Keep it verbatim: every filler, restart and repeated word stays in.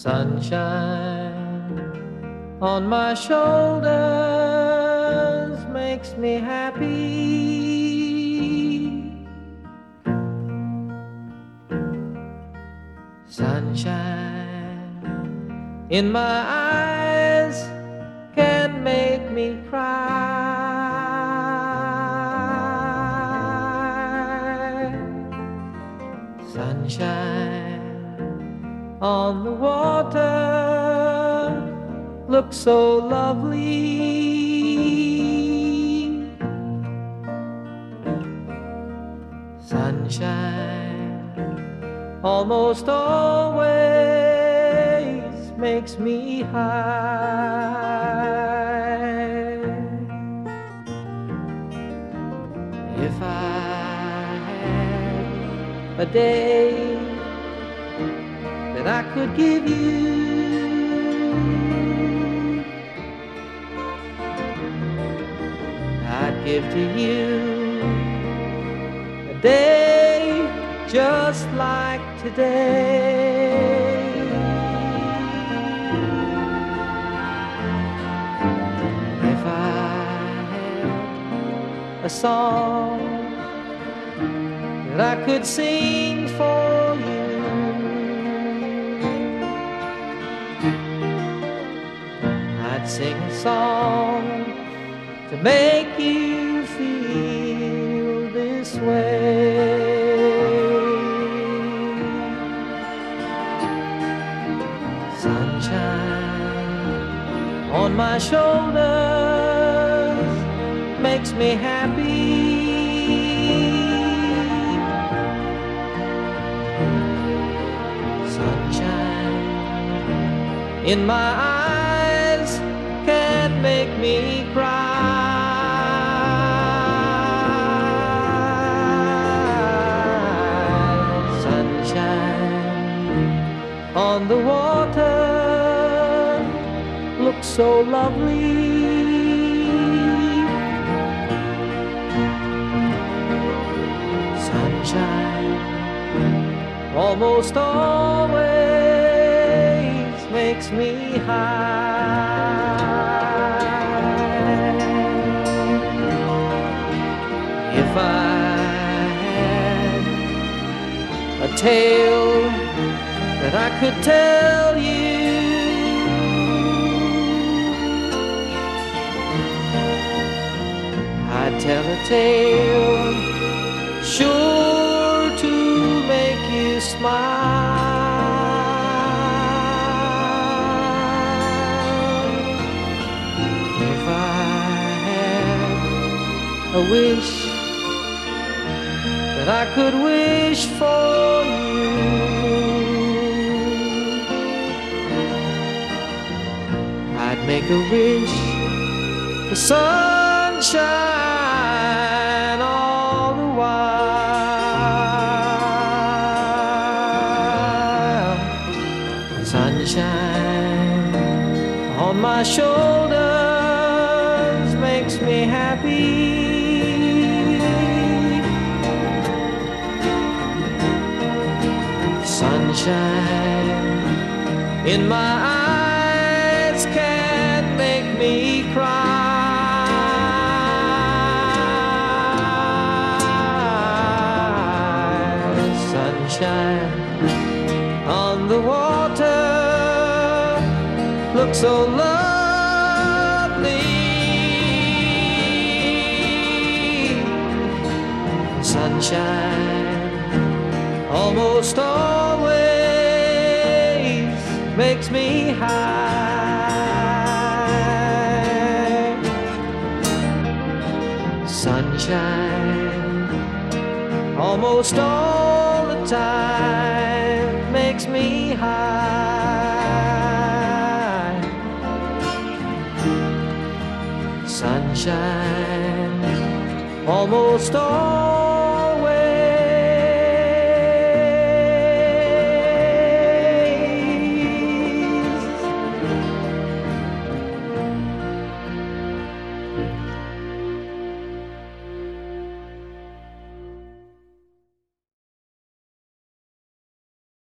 Sunshine on my shoulders makes me happy. Sunshine in my eyes can make me cry. Sunshine on the water looks so lovely. Sunshine almost always makes me high. If I had a day that I could give you, I'd give to you a day just like today. If I had a song that I could sing for you, I'd sing a song to make you feel this way. Sunshine on my shoulders makes me happy. Sunshine in my eyes can make me cry. Sunshine on the water looks so lovely. Sunshine almost always makes me high. If I had a tale that I could tell you, I'd tell a tale sure to make you smile. If I had a wish that I could wish for you, I'd make a wish for sunshine all the while. Sunshine on my shoulders makes me happy. Sunshine in my eyes can make me cry. Sunshine on the water looks so lovely. Sunshine almost always makes me high. Sunshine almost all the time makes me high. Sunshine almost all